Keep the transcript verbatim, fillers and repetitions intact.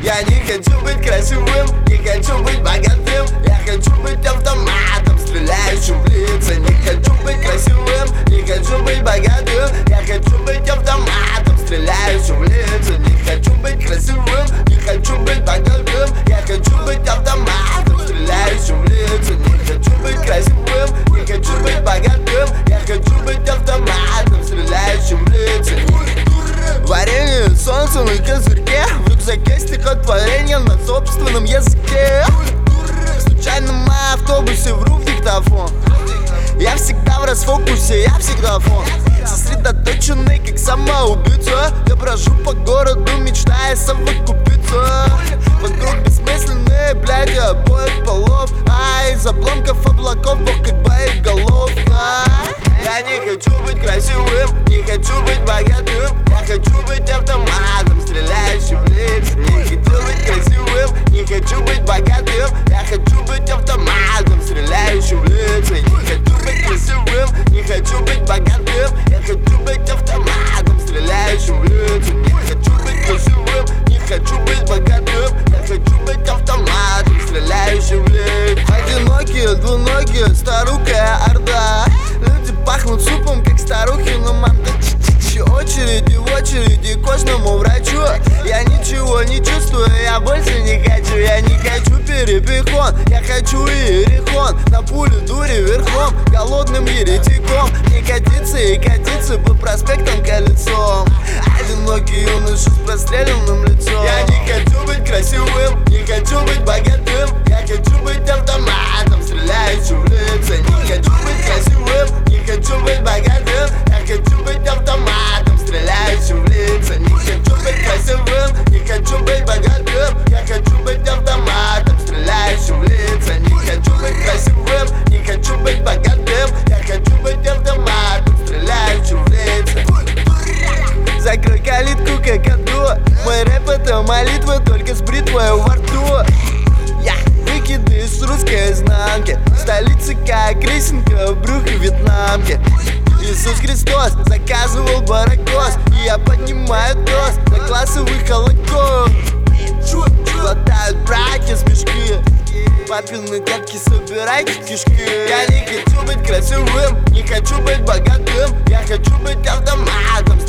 Я не хочу быть красивым, не хочу быть богатым. Я хочу быть автоматом, стреляющим в лица. Не хочу быть красивым, не хочу быть богатым. Я хочу быть автоматом, стреляющим в лица. Не хочу быть красивым, не хочу быть богатым. Я хочу быть автоматом, стреляющим в лица. Не хочу быть красивым, не хочу быть богатым. Я хочу быть автоматом, стреляющим в лица. Варенье солнца на козырьке, в рюкзаке стихотворение на собственном языке. В случайном автобусе вру в диктофон. Я всегда в расфокусе, я всегда фон. Сосредоточенный, как самоубийца. Я брожу по городу, мечтая совокупиться. Вокруг бессмысленные, блядь, обоих полов. А из обломков облаков, бог как боеголов. Я не хочу быть красивым, не хочу быть богатым. Я хочу быть автоматом, стреляющим в лица. Не хочу быть красивым, не хочу быть богатым. Я хочу быть автоматом, стреляющим в лица. Не хочу быть красивым, не хочу быть богатым. Я хочу быть автоматом, стреляющим в лица. Не хочу быть красивым, не хочу быть богатым. Я хочу быть автоматом, стреляющим в лица. Одинокие, двуногие, старукая орда. Люди пахнут супом, как старухи на манго. Очереди в очереди к кожному врачу. Я ничего не чувствую, я больше не хочу. Я не хочу перепихон, я хочу иерихон. На пулю дури верхом, голодным еретиком. Не катиться и катиться по проспектам колесом. Одинокий юноша с простреленным лицом. Я не хочу быть красивым, не хочу быть богатым. Я хочу быть автоматом, стреляющим в лица. Не хочу быть красивым, не хочу быть богатым. Я хочу быть автоматом, стреляющим в лица. Не хочу быть красивым, не хочу быть богатым. Я хочу быть автоматом, стреляющим в лица. Не хочу быть красивым, не хочу быть богатым. Я хочу быть автоматом, стреляющим в лица. Закрой калитку, как аду. Мой рэп это молитва, только с бритвой во рту. Я выкиды из русской изнанки. Столица как рисинка в брюхе вьетнамки. Иисус Христос заказывал баракос, и я поднимаю тост за классовый холокост. Глотают братья смешки, папины детки, собирайте кишки. Я не хочу быть красивым, не хочу быть богатым. Я хочу быть автоматом,